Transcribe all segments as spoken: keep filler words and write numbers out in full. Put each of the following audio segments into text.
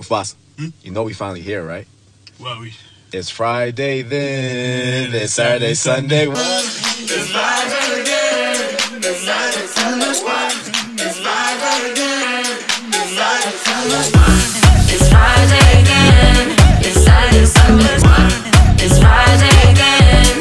Mufasa, Hmm? you know we finally here, right? Well, we. It's Friday then, it's Saturday, Sunday. What? It's Friday again. It's Friday, Sunday. What? It's Friday again. It's Friday, Sunday. What? It's Friday again. It's Saturday, Sunday. What? It's Friday again.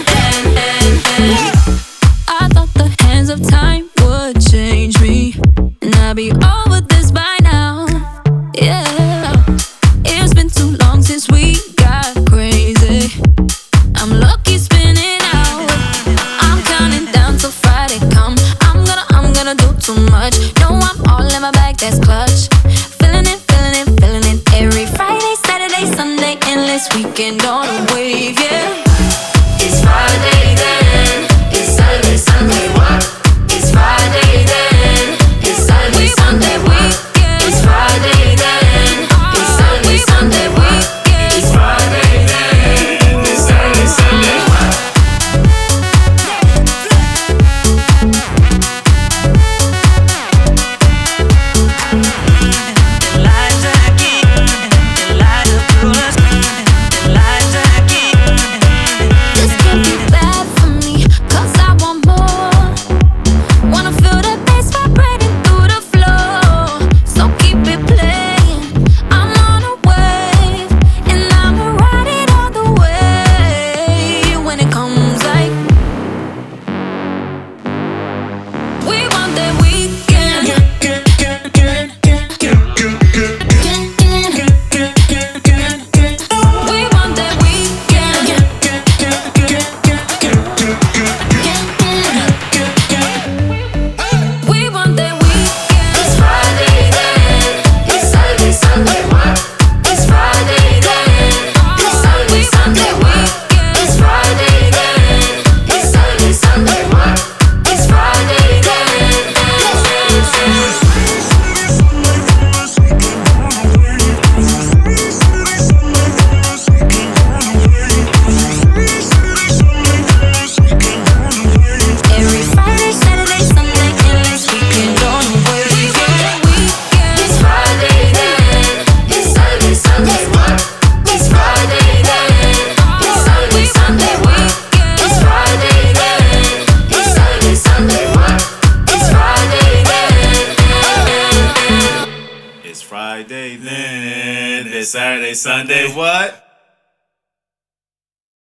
I thought the hands of time would change me, and I'd be over this by now. Yeah, it's been too long since we got crazy. I'm lucky spinning out. I'm counting down till Friday come. I'm gonna, I'm gonna do too much. No, I'm all in my bag, that's clutch. Feeling it, feeling it, feeling it. Every Friday, Saturday, Sunday, endless weekend on a wave, yeah. It's Friday then. It's Saturday, Sunday. What? It's Friday then. It's Saturday, Sunday. What? It's Friday then. It's Saturday, Sunday. What? It's Friday then. It's Saturday, Sunday. What? This can't be bad for me, 'cause I want more. Wanna feel the bass vibrating through the floor. So keep it playing. I'm on a wave, and I'ma ride it all the way. When it comes like we want that weekend. We want that weekend. We want that weekend. It's Friday then. It's Saturday, Sunday. What? It's Friday then. It's Saturday, Sunday. What? It's Friday then. It's Saturday, Sunday. What? It's Friday then. Every Friday, Saturday, Sunday, endless weekend on the wave. We want that weekend. It's Friday then. It's Saturday, Sunday. What? It's Friday then. It's Saturday, Sunday. What? It's Friday then. It's Saturday, Sunday. What? It's Friday then. It's Friday then. It's Saturday, Sunday. What?